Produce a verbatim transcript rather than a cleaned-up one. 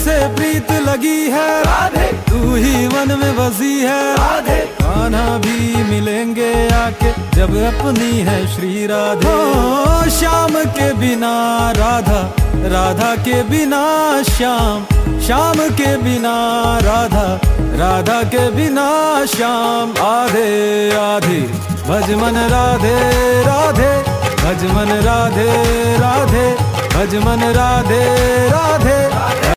से प्रीत लगी है राधे, तू ही मन में बसी है राधे। कान्हा भी मिलेंगे आके जब अपनी है श्री राधे। ओ श्याम के बिना राधा, राधा के बिना श्याम, श्याम के बिना राधा, राधा के बिना श्याम। आधे आधे भज मन राधे राधे, भज मन राधे राधे, भज मन राधे राधे।